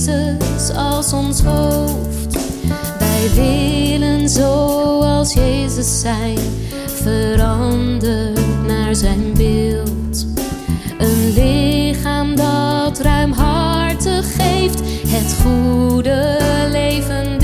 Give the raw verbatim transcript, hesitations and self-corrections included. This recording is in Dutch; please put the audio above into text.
Jezus als ons hoofd. Wij willen zoals Jezus zijn, veranderd naar zijn beeld. Een lichaam dat ruimhartig geeft, het goede leven